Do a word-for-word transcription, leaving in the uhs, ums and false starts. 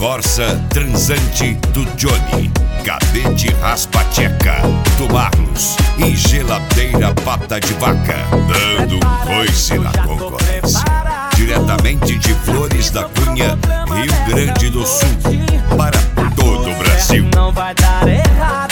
Corsa Transante do Johnny, Cadete Raspateca do Marlos e Geladeira Pata de Vaca, dando um coice na concorrência. Diretamente de Flores da Cunha, Rio Grande do Sul, para todo o Brasil. Não vai dar errado.